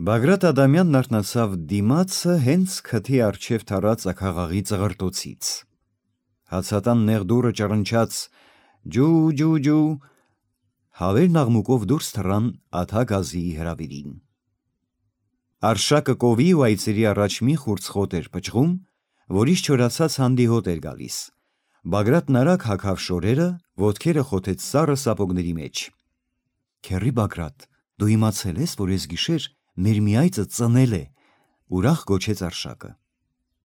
Բագրատ Ադամյանն արթնացավ դիմացը հենց քթի առջև թռած ակաղաղի ծղրտոցից։ Հացատան նեղ դուռը ճռնչաց ջու, հավերն աղմուկով դուրս թռան աթա գազիի հրավիրին։ Արշակը կովի ու այծերի առաջ մի խուրձ խոտ էր պճղում, որից չորացած հանդիհոտ էր գալիս։ Բագրատն արագ հագավ շորերը, ոտքերը խոթեց սառը սապոգների մեջ։ Քեռի Բագրատ, դու իմացել ես, որ ես գիշեր մեր մի այծը ծնել է, ուրախ գոչեց Արշակը։